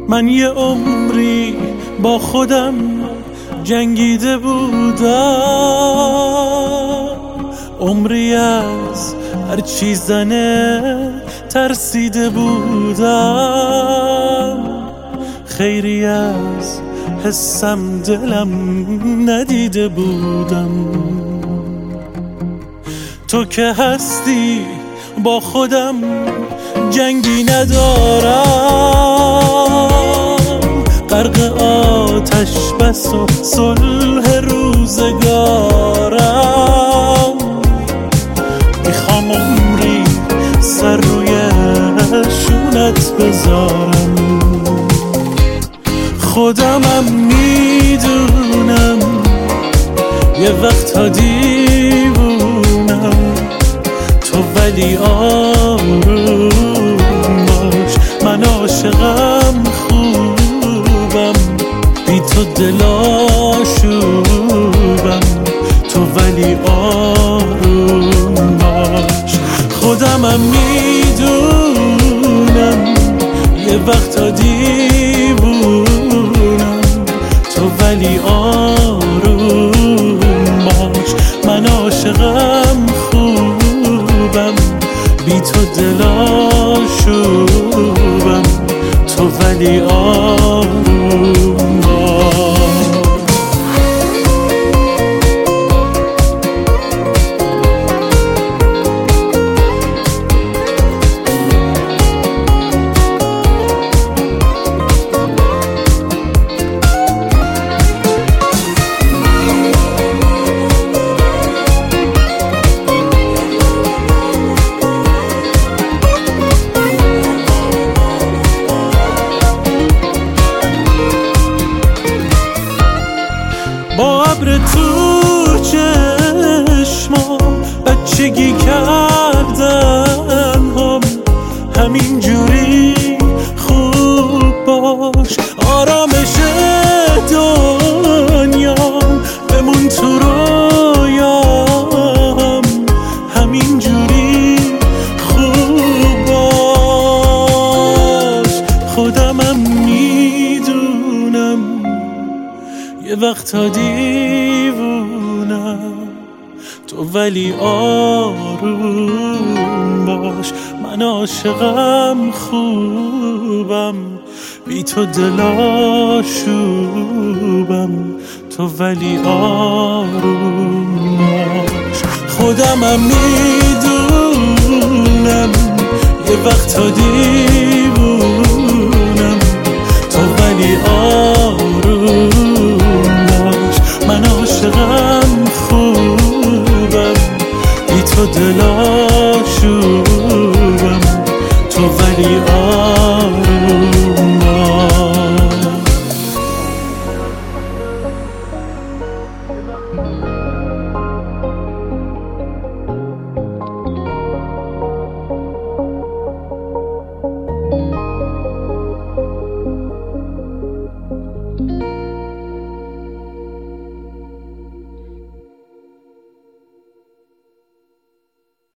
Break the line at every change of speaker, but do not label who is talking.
من یه عمری با خودم جنگیده بودم، عمری از هر چی زنه ترسیده بودم، خیری از حسم دلم ندیده بودم. تو که هستی با خودم جنگی ندارم، غرق آتش بس و صلح روزگارم. میخوام عمری سر روی شونت بذارم، خودمم میدونم یه وقتا دیوونم، تو ولی آروم باش، من عاشقم خوبم، بی تو دلاشوبم، تو ولی آروم باش. خودمم میدونم یه وقتا دیوونم، تو ولی آروم باش، من عاشقم خوبم، بی تو دلاشوبم، تو ولی آروم باش. با ابر تو چشمام بچگی کردن هم، همین جوری خوب باش، آرامش دنیام بمون تو رویام، همین جوری خوب باش. خودمم میدونم یه وقتا دیوونم، تو ولی آروم باش، من عاشقم خوبم، بی تو دلاشوبم، تو ولی آروم باش. خودمم میدونم یه وقتا دیوونم، تو ولی آروم باش، من عاشقم خوبم، بی تو دلاشوبم.